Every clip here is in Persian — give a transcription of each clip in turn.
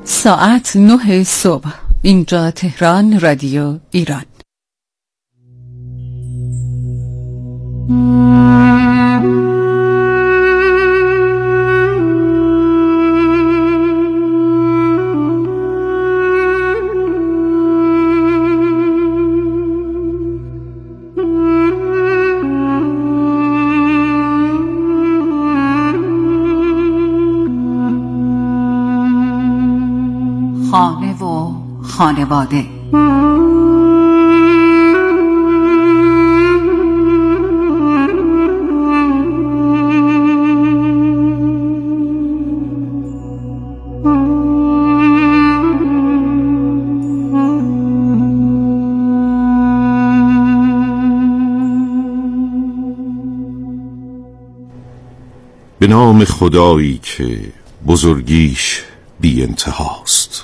ساعت 9 صبح. اینجا تهران، رادیو ایران. خانه و خانواده. به نام خدایی که بزرگیش بی انتهاست.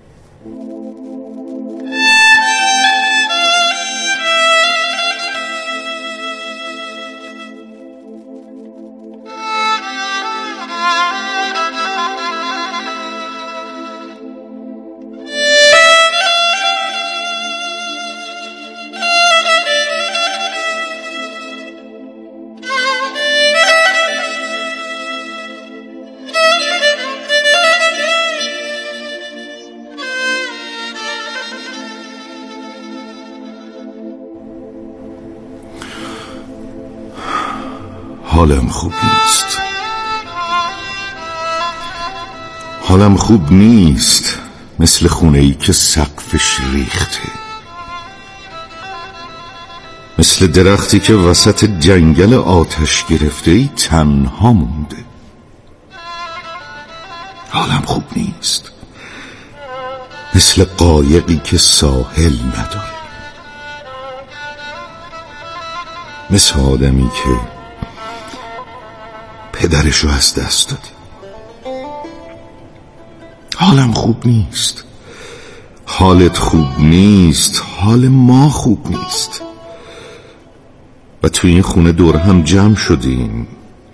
حالم خوب نیست. حالم خوب نیست، مثل خونه‌ای که سقفش ریخته، مثل درختی که وسط جنگل آتش گرفته‌ای تنها مونده. حالم خوب نیست، مثل قایقی که ساحل نداره، مثل آدمی که پدرشو از دست داده. حالم خوب نیست. حالت خوب نیست، حال ما خوب نیست. و تو این خونه دور هم جمع شدیم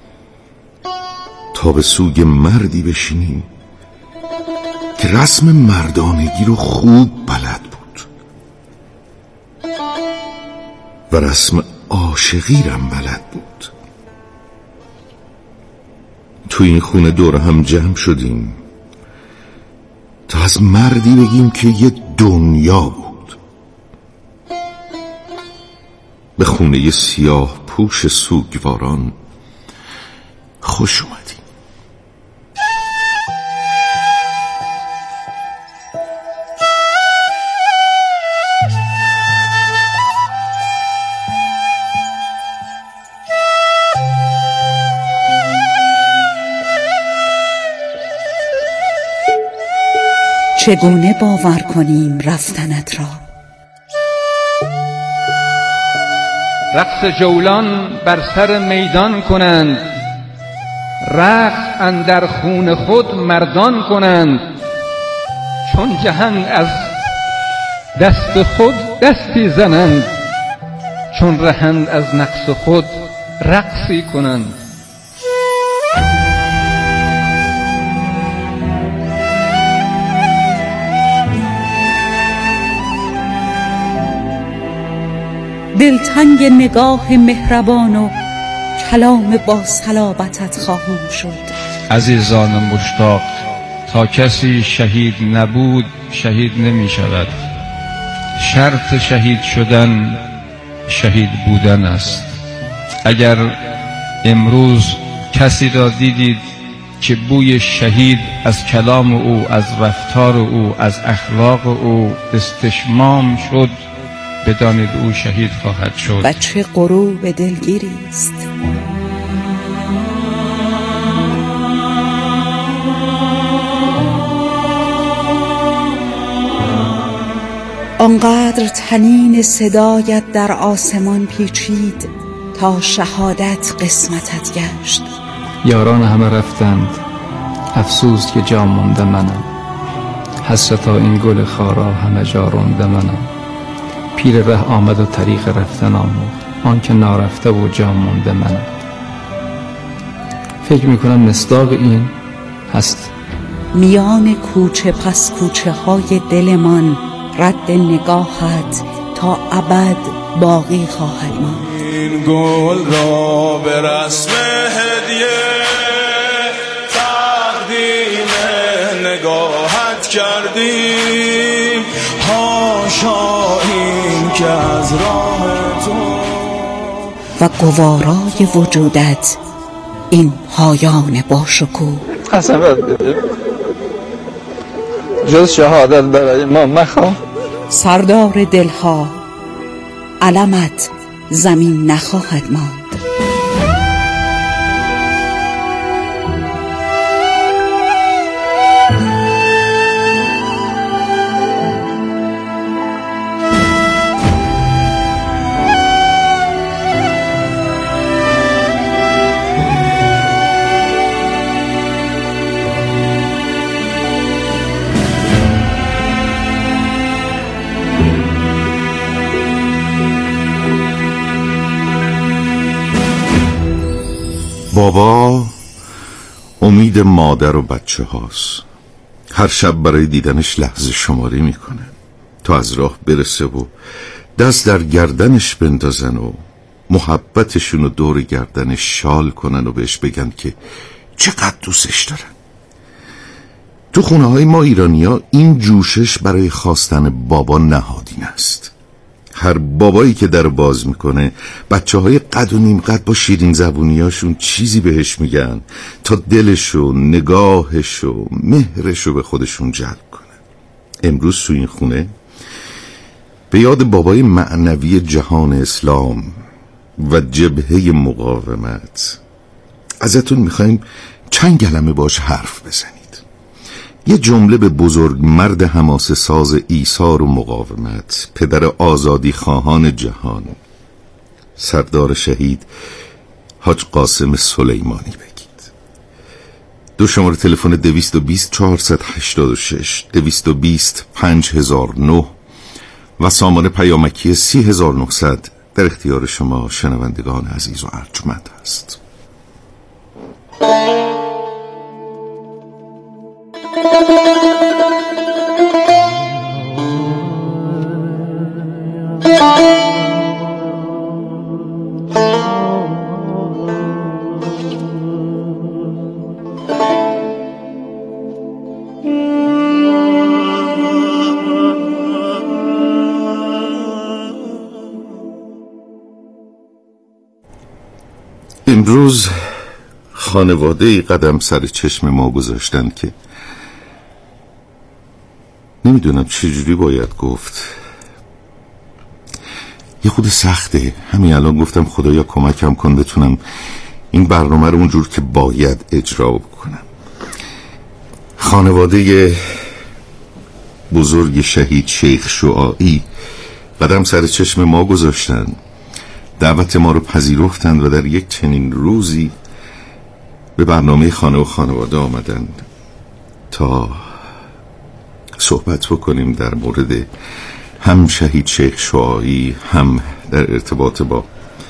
تا به سوی مردی بشینیم که رسم مردانگی رو خوب بلد بود و رسم عاشقی رم بلد بود. تو این خونه دور هم جمع شدیم تا از مردی بگیم که یه دنیا بود. به خونه سیاه پوش سوگواران خوش اومدیم. چگونه باور کنیم رفتنت را؟ رقص جولان بر سر میدان کنند، رقص اندر خون خود مردان کنند. چون جهان از دست خود دستی زنند، چون رهند از نقص خود رقصی کنند. دلتنگ نگاه مهربان و کلام با صلابتت خواهم شد. عزیزان مشتاق، تا کسی شهید نبود شهید نمی شود. شرط شهید شدن شهید بودن است. اگر امروز کسی را دیدید که بوی شهید از کلام او، از رفتار او، از اخلاق او استشمام شد، بدانید او شهید خواهد شد. و چه غروب دلگیری است. آنقدر طنین صدایت در آسمان پیچید تا شهادت قسمتت گشت. یاران همه رفتند، افسوس که جا مانده منم. حسرتا این گل خارا همه جا رونده منم. پیر ره آمد و طریق رفتن آمد، آن که نارفته و جا مانده منم. فکر میکنم مصداق این هست میان کوچه پس کوچه های دلمان رد نگاهت تا ابد باقی خواهد ماند. این گل را به رسم هدیه تقدیم نگاهت کردیم، حاشا این که از راه تو و گوارای وجودت این پایان باشکوه. اصلا جز شهادت برای ما مخواه. سردار دلها، علمت زمین نخواهد ماند. بابا امید مادر و بچه هاست. هر شب برای دیدنش لحظه شماری میکنه تا از راه برسه و دست در گردنش بندازن و محبتشون رو دور گردنش شال کنن و بهش بگن که چقدر دوستش دارن. تو خونه های ما ایرانیا این جوشش برای خواستن بابا نهادین است. هر بابایی که در باز میکنه بچه های قد و نیم قد با شیرین زبونیاشون چیزی بهش میگن تا دلشو، نگاهشو، مهرشو به خودشون جلب کنه. امروز تو این خونه به یاد بابای معنوی جهان اسلام و جبهه مقاومت ازتون میخوایم چند کلمه باش حرف بزنید. یه جمله به بزرگ مرد حماسه ساز ایثار و مقاومت، پدر آزادی خواهان جهان، سردار شهید حاج قاسم سلیمانی بگید. دو شماره تلفن 220 486 220 5009 و سامان پیامکی 30900 در اختیار شما شنوندگان عزیز و ارجمند است. امروز خانواده‌ای قدم سر چشم ما گذاشتن که نمیدونم چجوری باید گفت. یه خود سخته. همین الان گفتم خدایا کمکم کن بتونم این برنامه رو اونجور که باید اجرا بکنم. خانواده بزرگ شهید شیخ شعاعی قدم سر چشم ما گذاشتن، دعوت ما رو پذیرفتند و در یک چنین روزی به برنامه خانه و خانواده آمدند تا صحبت بکنیم در مورد هم شهید شیخ شعاعی، هم در ارتباط با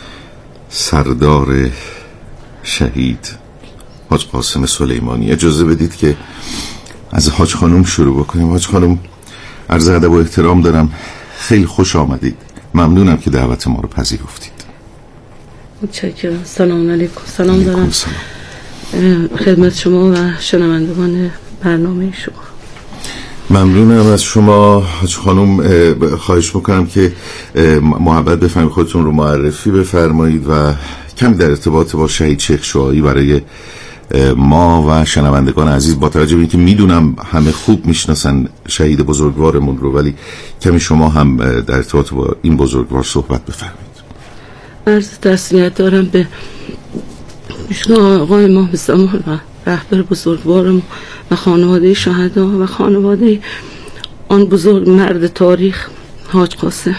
سردار شهید حاج قاسم سلیمانی. اجازه بدید که از حاج خانم شروع بکنیم. حاج خانم، عرض ادب و احترام دارم، خیلی خوش آمدید. ممنونم که دعوت ما رو پذیرفتید. متشکرم. سلام علیکم. سلام دارم خدمت شما و شنوندگان برنامه شما. ممنونم از شما حاج خانم. خواهش میکنم که محبت بفرمایید خودتون رو معرفی بفرمایید و کمی در ارتباط با شهید شیخ شعاعی برای ما و شنوندگان عزیز، با توجه به اینکه میدونم همه خوب میشناسن شهید بزرگوارمون رو، ولی کمی شما هم در ارتباط با این بزرگوار صحبت بفرمایید. عرض تسلیت دارم به آقای امام زمان و رهبر بزرگوارم و خانواده شهدا و خانواده آن بزرگ مرد تاریخ حاج قاسم.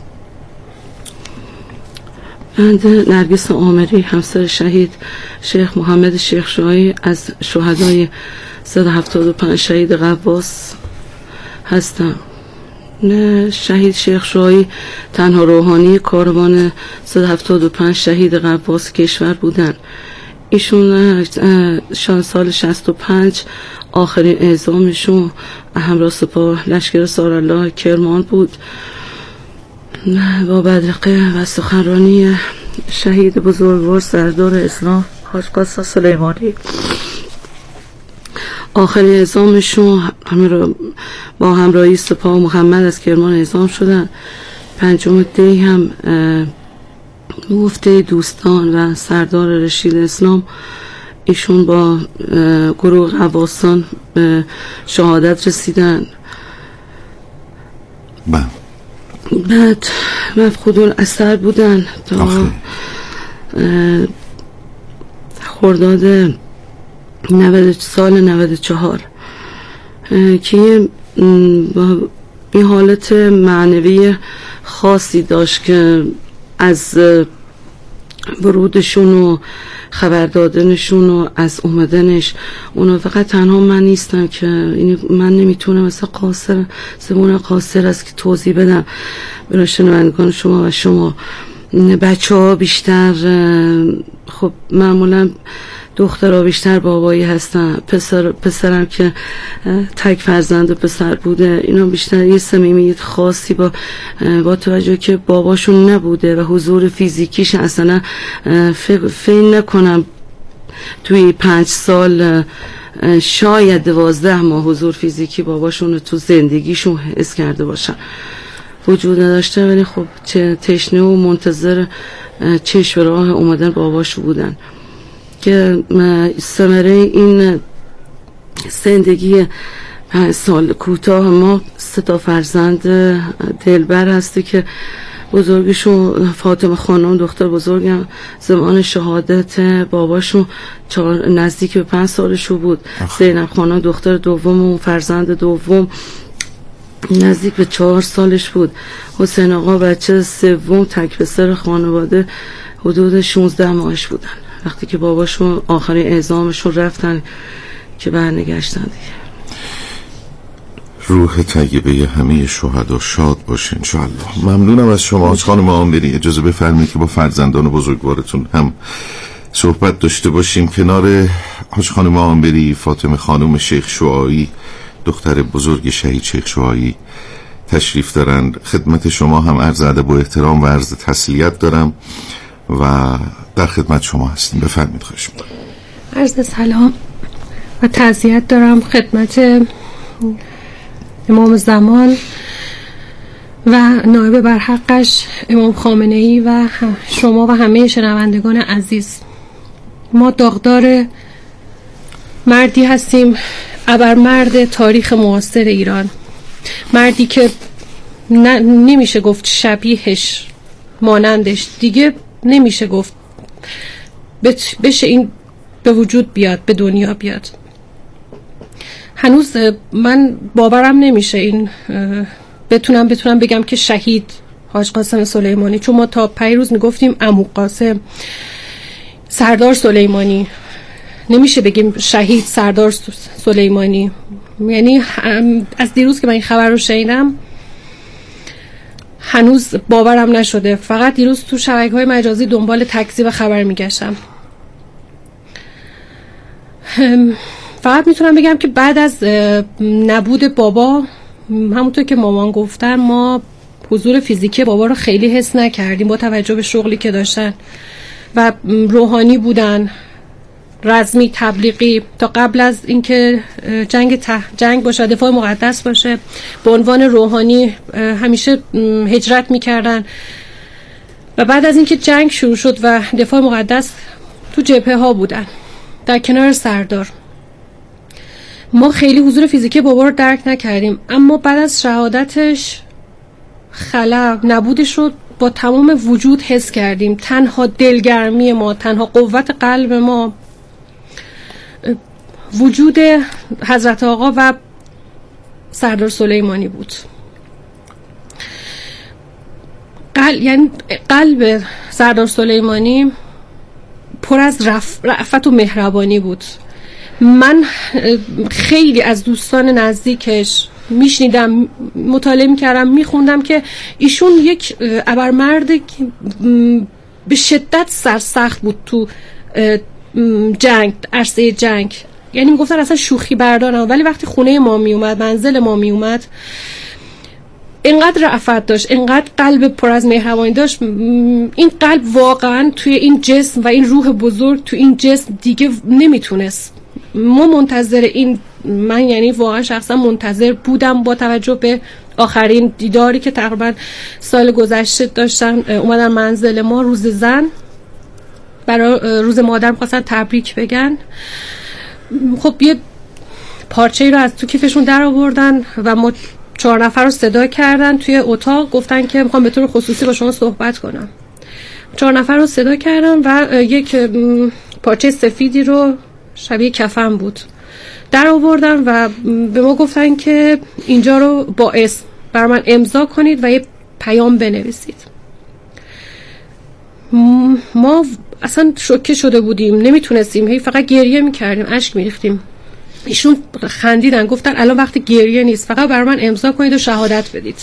بنده نرگس آمری، همسر شهید شیخ محمد شیخ شعاعی، از شهدای 175 شهید غواص هستم. شهید شیخ شعاعی تنها روحانی کاروان 175 شهید غواص کشور بودند. ایشون سال 65 آخرین اعزامشون همراه سپاه لشکر سارالله کرمان بود. با بدرقه و سخنرانی شهید بزرگوار سردار اسلام حاج قاسم سلیمانی آخرین اعزامشون با همراهی سپاه محمد از کرمان اعزام شدن. 5 دی هم مفتی دوستان و سردار رشید اسلام ایشون با گروه غواصان به شهادت رسیدن. بعد مفقود الاثر بودن تا خرداد سال 94 که این حالت معنوی خاصی داشت که از ورودشون و خبر دادنشون و از اومدنش اونا فقط تنها من نیستم که من نمیتونم مثل قاصر زبون قاصر است که توضیح بدم برای شنوندگان شما و شما. بچه ها بیشتر خب معمولا دخترها بیشتر بابایی هستن، پسرم که تک فرزند و پسر بوده اینا بیشتر یه صمیمیت خاصی با توجه که باباشون نبوده و حضور فیزیکیش اصلا فکر نکنم توی 5 سال شاید 12 ماه حضور فیزیکی باباشون رو تو زندگیشون حس کرده باشن، وجود نداشته، ولی خب تشنه و منتظر چشم راه اومدن باباشو بودن که ثمره این زندگی 5 سال کوتاه ما 3 فرزند دلبر هستی که بزرگشون فاطمه خانم دختر بزرگم زمان شهادت باباشون نزدیک به 5 سالشو بود. زینب خانم دختر دوم و فرزند دوم نزدیک به 4 سالش بود. حسین آقا بچه سوم تک پسر خانواده حدود 16 ماهش بودن وقتی که باباشون آخرین اعزامشون رفتن که برنگشتن دیگه. روح طیبه همه شهدا شاد باشه انشاءالله. ممنونم از شما حاج خانم آنبری. اجازه بفرمایید که با فرزندان بزرگوارتون هم صحبت داشته باشیم. کنار حاج خانم آنبری فاطمه خانم شیخ شعاعی دختر بزرگ شهید شیخ شعاعی تشریف دارند. خدمت شما هم عرض ادب و احترام و عرض تسلیت دارم و در خدمت شما هستیم. بفرمایید. خواهش می‌کنم. عرض سلام و تعزیت دارم خدمت امام زمان و نایب برحقش امام خامنه‌ای و شما و همه شنوندگان عزیز. ما داغدار مردی هستیم، ابرمرد تاریخ معاصر ایران، مردی که نمیشه گفت شبیهش مانندش دیگه نمیشه گفت بشه این به وجود بیاد، به دنیا بیاد. هنوز من باورم نمیشه این بتونم بگم که شهید حاج قاسم سلیمانی، چون ما تا پیروز میگفتیم عمو قاسم، سردار سلیمانی، نمیشه بگیم شهید سردار سلیمانی. یعنی از دیروز که من این خبر رو شنیدم هنوز باورم نشده. فقط دیروز تو شبکه‌های مجازی دنبال تکذیب خبر میگشتم. فقط میتونم بگم که بعد از نبود بابا، همونطور که مامان گفتن، ما حضور فیزیکی بابا رو خیلی حس نکردیم با توجه به شغلی که داشتن و روحانی بودن، رزمی، تبلیغی. تا قبل از اینکه جنگ باشه، دفاع مقدس باشه، به عنوان روحانی همیشه هجرت میکردن و بعد از اینکه جنگ شروع شد و دفاع مقدس تو جبهه ها بودن در کنار سردار. ما خیلی حضور فیزیکی بابا رو درک نکردیم، اما بعد از شهادتش نبودش رو با تمام وجود حس کردیم. تنها دلگرمی ما، تنها قوت قلب ما وجود حضرت آقا و سردار سلیمانی بود. یعنی قلب سردار سلیمانی پر از رأفت و مهربانی بود. من خیلی از دوستان نزدیکش میشنیدم، مطالعه میکردم، میخوندم که ایشون یک ابرمرد به شدت سرسخت بود تو جنگ، عرصه جنگ، یعنی میگفتن اصلا شوخی بردارم. ولی وقتی خونه ما میومد، منزل ما میومد، اینقدر رأفت داشت، اینقدر قلب پر از مهربانی داشت. این قلب واقعا توی این جسم و این روح بزرگ توی این جسم دیگه نمیتونست. ما منتظر این، من یعنی واقعا شخصا منتظر بودم با توجه به آخرین دیداری که تقریبا سال گذشته داشتن اومدن منزل ما، روز زن، برای روز مادر می‌خواستن تبریک بگن. خب یه پارچه‌ای رو از تو کیفشون در آوردن و ما 4 نفر رو صدا کردن توی اتاق، گفتن که میخوام به طور خصوصی با شما صحبت کنم. 4 نفر رو صدا کردن و یک پارچه سفیدی رو شبیه کفن بود در آوردن و به ما گفتن که اینجا رو با اسم بر من امضا کنید و یه پیام بنویسید. ما اصلا شوکه شده بودیم، نمیتونستیم، فقط گریه میکردیم، اشک میریختیم. ایشون خندیدن، گفتن الان وقت گریه نیست، فقط بر من امضا کنید و شهادت بدید.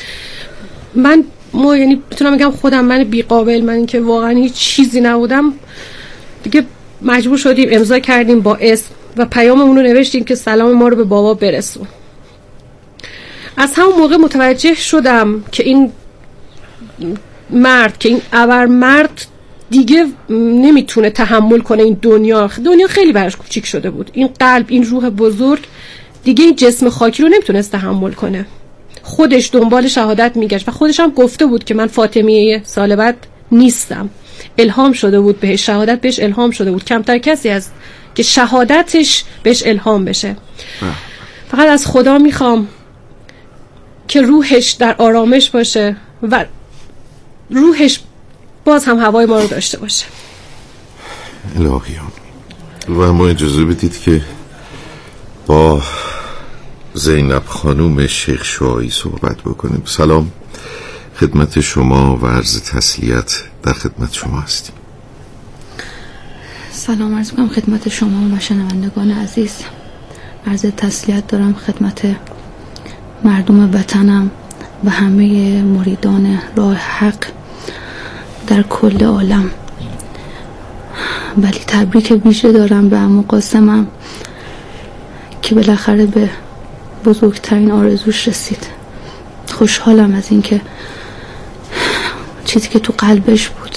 ما یعنی میتونم بگم خودم، من بیقابل، من که واقعا هیچ چیزی نبودم دیگه، مجبور شدیم امضا کردیم با اسم و پیاممون رو نوشتیم که سلام ما رو به بابا برسون. از همون موقع متوجه شدم که این مرد، که این ابر مرد دیگه نمیتونه تحمل کنه این دنیا خیلی براش کوچیک شده بود. این قلب، این روح بزرگ دیگه این جسم خاکی رو نمیتونست تحمل کنه. خودش دنبال شهادت میگشت و خودش هم گفته بود که من فاطمیه سال بعد نیستم. الهام شده بود بهش، شهادت بهش الهام شده بود. کمتر کسی هست که شهادتش بهش الهام بشه. فقط از خدا میخوام که روحش در آرامش باشه و روحش باز هم هوای ما رو داشته باشه. الهیان. و ما اجازه بدید که با زینب خانوم شیخ شعایی صحبت بکنیم. سلام خدمت شما و عرض تسلیت در خدمت شما هستیم. سلام عرض می‌کنم خدمت شما و شنوندگان عزیز. عرض تسلیت دارم خدمت مردم وطنم و همه مریدان راه حق در کل عالم. ولی تبریک ویژه دارم به عمو قاسمم که بالاخره به بزرگترین آرزوش رسید. خوشحالم از این که چیزی که تو قلبش بود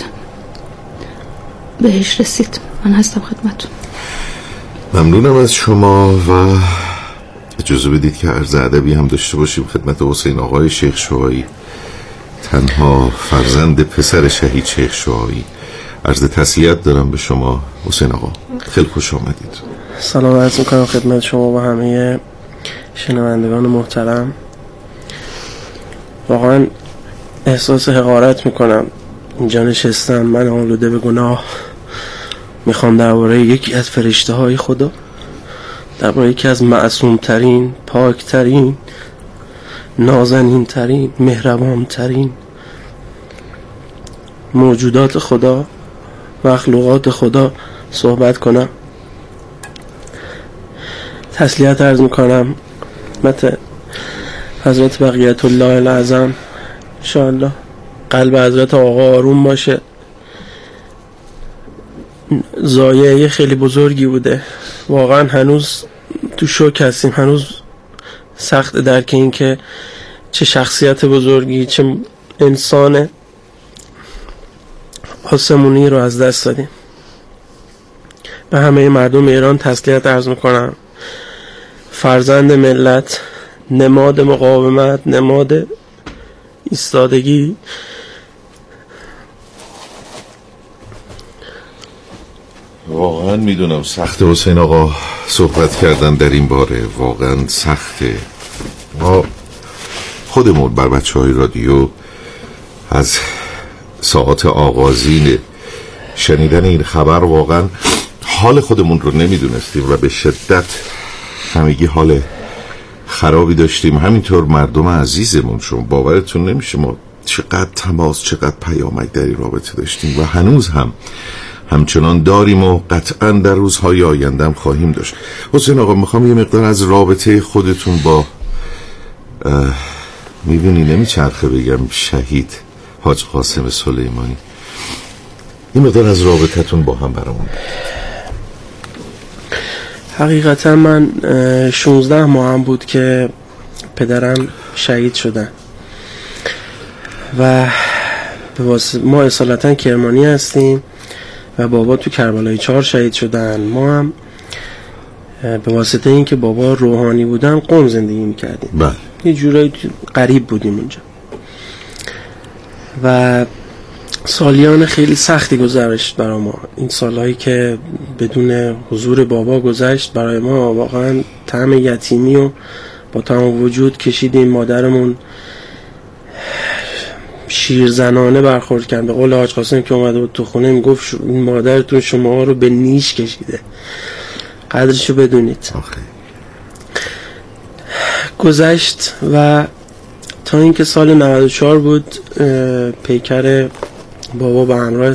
بهش رسید. من هستم خدمتون. ممنونم از شما و اجازه بدید که عرض ادبی هم داشته باشیم خدمت حسین آقای شیخ شعایی، تنها فرزند پسر شهید شیخ شعایی. عرض تسلیت دارم به شما حسین آقا، خیلی خوش آمدید. سلام عرض میکنم خدمت شما و همه شنوندگان محترم. واقعا احساس حقارت میکنم اینجا نشستم، من آلوده به گناه، میخوام درباره یکی از فرشته های خدا، درباره یکی از معصوم ترین، پاک ترین، نازنین ترین، مهربان ترین موجودات خدا، مخلوقات خدا صحبت کنم. تسلیت عرض میکنم خدمت حضرت بقیت الله العظم. انشاءالله قلب حضرت آقا آروم باشه. ضایعه خیلی بزرگی بوده، واقعا هنوز تو شوک هستیم، هنوز سخت درک این که چه شخصیت بزرگی، چه انسان آسمونی رو از دست دادیم. به همه مردم ایران تسلیت عرض میکنم. فرزند ملت، نماد مقاومت، نماد ایستادگی. واقعا میدونم سخته حسین آقا صحبت کردن در این باره، واقعا سخته. ما خودمون بر بچه‌های رادیو از ساعات آغازین شنیدن این خبر واقعا حال خودمون رو نمیدونستیم و به شدت همگی حال خرابی داشتیم. همینطور مردم عزیزمون، شما باورتون نمیشه ما چقدر تماس، چقدر پیامک در این رابطه داشتیم و هنوز هم همچنان داریم و قطعا در روزهای آینده هم خواهیم داشت. حسین آقا میخوام یه مقدار از رابطه خودتون با میبینی نمیچرخه بگم شهید حاج قاسم سلیمانی، این مقدار از رابطتون با هم برامون. حقیقتا من 16 ماه هم بود که پدرم شهید شدن و ما اصالتا کرمانی هستیم و بابا تو کربلای 4 شهید شدن. ما هم به واسطه این که بابا روحانی بودن قم زندگی میکردیم. بله. یه جورایی غریب بودیم اونجا و سالیان خیلی سختی گذشت برای ما. این سالهایی که بدون حضور بابا گذشت برای ما واقعا طعم یتیمی و با تمام وجود کشیدیم. مادرمون شیرزنانه برخورد کرد. به قول حاج قاسم که اومده بود تو خونه میگفت این مادرتون شما رو به نیش کشیده، قدرشو بدونید. گذشت و تا اینکه سال 94 بود پیکر بابا به همراه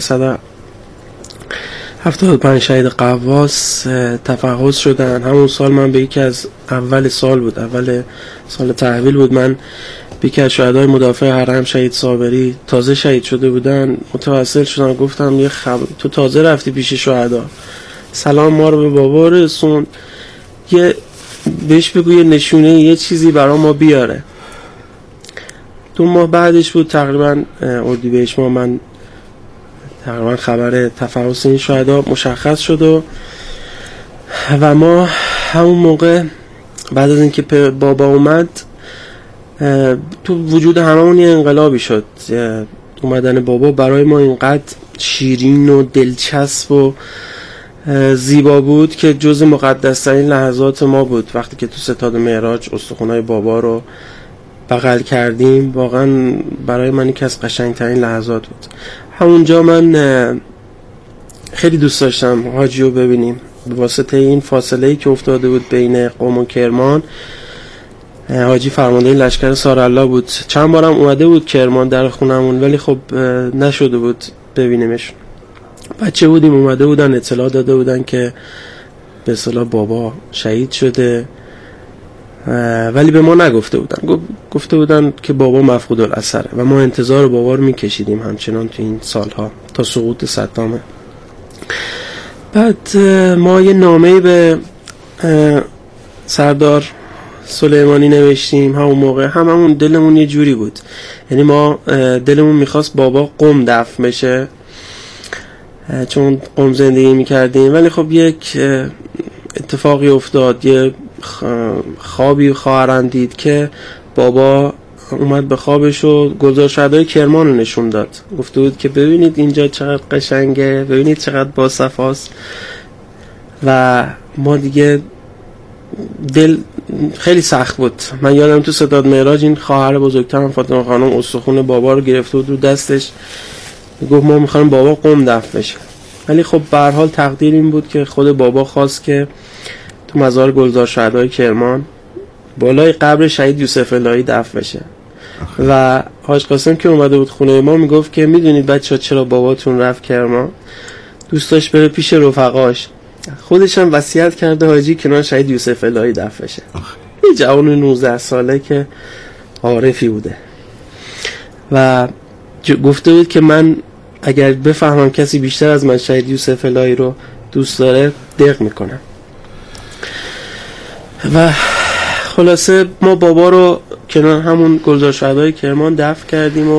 175 شهید قواس تفحص شدن. همون سال من به یکی از اول سال تحویل بود، من به یکی از شهدای مدافع حرم شهید صابری تازه شهید شده بودن متوسل شدم. گفتم تو تازه رفتی پیش شهدا، سلام ما رو به بابا رسون، بهش بگو یه نشونه یه چیزی برای ما بیاره. 2 ماه بعدش بود تقریبا اردیبهشت ماه، من تقریبا خبر تفحص این شهدا مشخص شد و ما همون موقع بعد از اینکه بابا اومد تو وجود هممون یه انقلابی شد. اومدن بابا برای ما اینقدر شیرین و دلچسب و زیبا بود که جز مقدس‌ترین لحظات ما بود. وقتی که تو ستاد معراج استخوان‌های بابا رو بغل کردیم واقعا برای من یکی از قشنگترین لحظات بود. همونجا من خیلی دوست داشتم حاجی رو ببینیم. به واسطه این فاصله‌ای که افتاده بود بین قم و کرمان، حاجی فرمانده لشکر سارالله بود. چند بارم اومده بود کرمان در خونمون ولی خب نشده بود ببینیمش. بچه بودیم، اومده بودن اطلاع داده بودن که به اصطلاح بابا شهید شده ولی به ما نگفته بودن. گفته بودن که بابا مفقود الاثره و ما انتظار بابا رو میکشیدیم همچنان تو این سالها تا سقوط صدامه. بعد ما یه نامه‌ای به سردار سلیمانی نوشتیم. همون موقع هممون دلمون یه جوری بود، یعنی ما دلمون میخواست بابا قم دفن بشه چون قم زندگی میکردیم، ولی خب یک اتفاقی افتاد. یه خوابی خواهرم دید که بابا اومد به خوابش و گلزارشهدای کرمان رو نشون داد. گفته بود که ببینید اینجا چقدر قشنگه، ببینید چقدر باصفاست. و ما دیگه دل خیلی سخت بود. من یادم تو ستاد معراج این خواهر بزرگترم فاطمه خانم استخون بابا رو گرفته بود رو دستش، گفت ما میخوایم بابا قم دفن بشه. ولی خب به هر حال تقدیر این بود که خود بابا خواست که تو مزار گلزارشهدای کرمان بالای قبر شهید یوسف الهی دفن بشه. و حاج قاسم که اومده بود خونه ما میگفت که میدونید بچه‌ها چرا باباتون رفت کرمان؟ دوست داشت بره پیش رفقاش. خودش هم وصیت کرده حاجی کنار شهید یوسف الهی دفن بشه. یه جوان 19 ساله که عارفی بوده و گفته بود که من اگر بفهمم کسی بیشتر از من شهید یوسف الهی رو دوست داره دق میکنم. و خلاصه ما بابا رو کنار همون گلزارشهدای کرمان دفن کردیم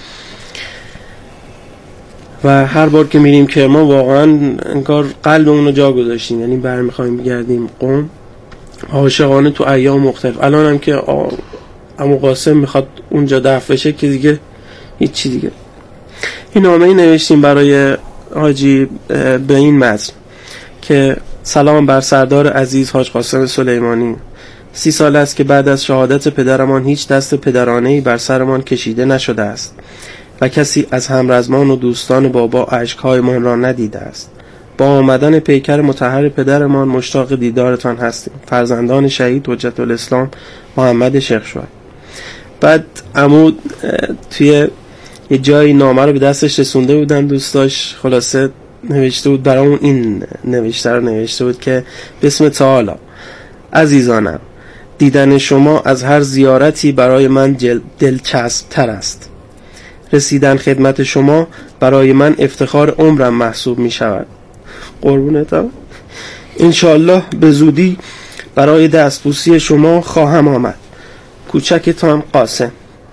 و هر بار که میریم کرمان واقعا انگار قلبمون رو جا گذاشتیم، یعنی برمیخوایم بگردیم قم عاشقانه تو ایام مختلف. الان هم که عمو قاسم میخواد اونجا دفن بشه که دیگه هیچی دیگه. این نامه‌ای نوشتیم برای حاجی به این متن که سلام بر سردار عزیز حاج قاسم سلیمانی. 30 سال است که بعد از شهادت پدرمان هیچ دست پدرانه‌ای بر سرمان کشیده نشده است و کسی از همرزمان و دوستان بابا اشک‌هایمان را ندیده است. با آمدن پیکر مطهر پدرمان مشتاق دیدارتان هستیم. فرزندان شهید حجت الاسلام محمد شیخ شوی. بعد عمود توی یه جایی نامه رو به دستش رسونده بودن دوستاش، خلاصه نوشته بود برامون این نوشته بود که بسم تعالی عزیزانم، دیدن شما از هر زیارتی برای من دلچسب تر است. رسیدن خدمت شما برای من افتخار عمرم محسوب می شود. قربونتم. انشالله به زودی برای دستبوسی شما خواهم آمد. کوچکتان قاسم.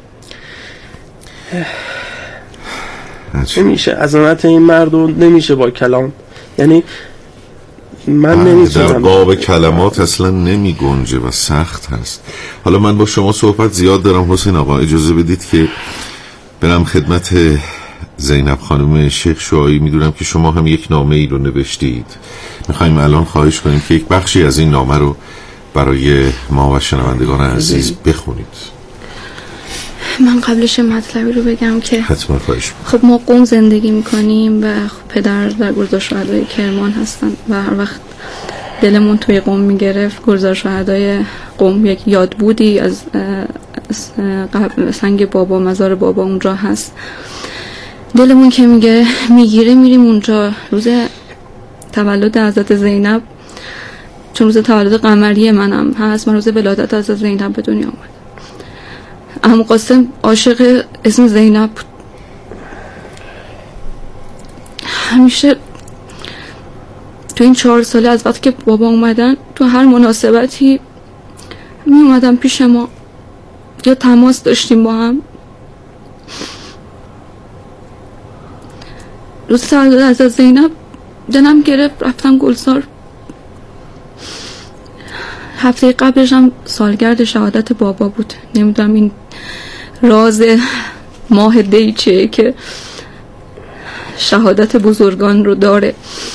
نمیشه عظمت این مرد رو نمیشه با کلام، یعنی من نمیتونم، در باب کلمات اصلا نمی گنجه و سخت هست. حالا من با شما صحبت زیاد دارم حسین آقا، اجازه بدید که برم خدمت زینب خانم شیخ شعایی. میدونم که شما هم یک نامه ای رو نوشتید، میخوایم الان خواهش کنیم که یک بخشی از این نامه رو برای ما و شنوندگان عزیز بخونید. من قبلش مطلبی رو بگم که حتما خواهش. خب ما قم زندگی میکنیم و پدر و گرزار شهدای کرمان هستن و هر وقت دلمون توی قم میگرفت، گرزار شهدای قم یک یاد بودی از سنگ بابا، مزار بابا اونجا هست. دلمون که میگیره میریم اونجا. روز تولد حضرت زینب، چون روز تولد قمری منم هست، من روز ولادت حضرت زینب به دنیا آمد. عمو قاسم عاشق اسم زینب بود. همیشه تو این 4 ساله از وقتی که بابا اومدن تو هر مناسبتی می اومدن پیش ما یا تماس داشتیم با هم. روز تولد حضرت زینب دلم گرفت، رفتم گلزار. هفته قبلش هم سالگرد شهادت بابا بود. نمیدونم این راز ماه دی چیه که شهادت بزرگان رو داره.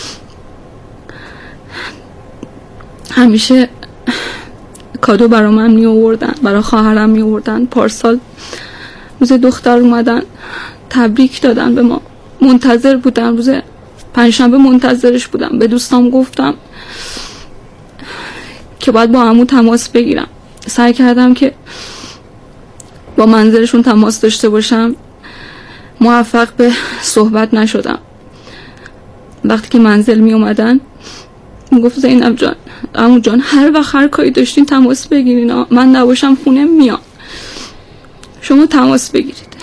همیشه کادو برا من می آوردن، برا خواهرم می آوردن. پارسال روز دختر اومدن تبریک دادن به ما. منتظر بودم، روز پنجشنبه منتظرش بودم. به دوستام گفتم که باید با عمو تماس بگیرم. سعی کردم که با منزلشون تماس داشته باشم، موفق به صحبت نشدم. وقتی که منزل می اومدن گفت زینب جان، عمو جان، هر وقت هر کاری داشتین تماس بگیرین، من نباشم خونه میام، شما تماس بگیرید.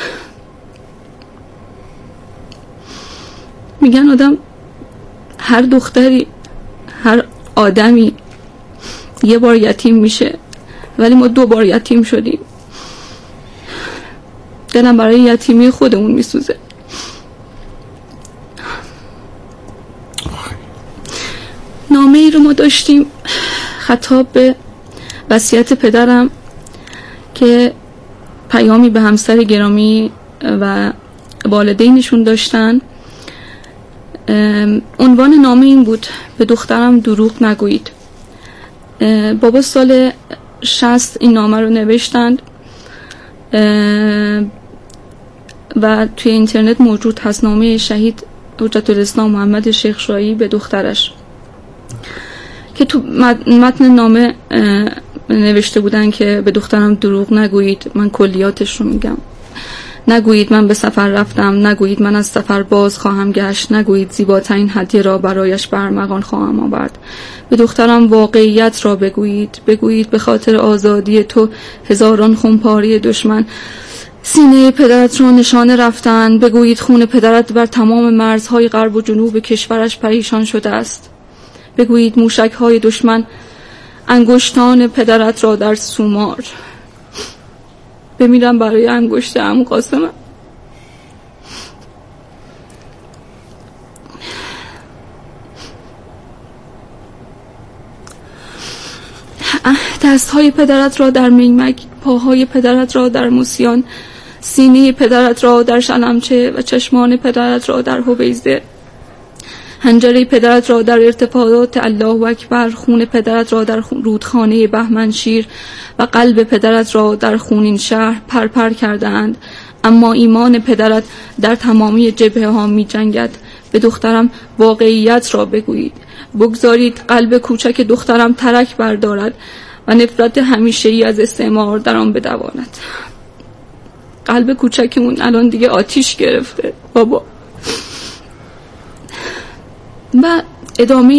میگن آدم، هر دختری، هر آدمی یه بار یتیم میشه، ولی ما 2 بار یتیم شدیم. دلم برای یتیمی خودمون میسوزه. نامه ای رو ما داشتیم خطاب به وصیت پدرم که پیامی به همسر گرامی و والدینشون داشتن. عنوان نامه این بود: به دخترم دروغ نگویید. بابا سال 60 این نامه رو نوشتند و توی اینترنت موجود هست. نامه شهید حجت الاسلام محمد شیخ شعایی به دخترش که تو متن نامه نوشته بودن که به دخترم دروغ نگویید. من کلیاتش رو میگم. نگویید من به سفر رفتم، نگویید من از سفر باز خواهم گشت، نگویید زیباترین هدیه را برایش برمغان خواهم آورد. به دخترم واقعیت را بگویید. بگویید به خاطر آزادی تو هزاران خونپاری دشمن سینه پدرت را نشانه رفتن. بگویید خون پدرت بر تمام مرزهای غرب و جنوب کشورش پریشان شده است. بگویید موشک‌های دشمن انگشتان پدرت را در سومار. بمیرم برای انگشت عمو قاسمم. دستهای پدرت را در میمک، پاهای پدرت را در موسیان، سینه پدرت را در شلمچه و چشمان پدرت را در هویزه، حنجره پدرت را در ارتفاعات الله اکبر، خون پدرت را در رودخانه بهمنشیر و قلب پدرت را در خونین شهر پرپر کردند. اما ایمان پدرت در تمامی جبهه ها می جنگد. به دخترم واقعیت را بگویید. بگذارید قلب کوچک دخترم ترک بردارد و نفرت همیشه‌ای از استعمار در آن بدواند. قلب کوچکمون الان دیگه آتیش گرفته بابا. و ادامه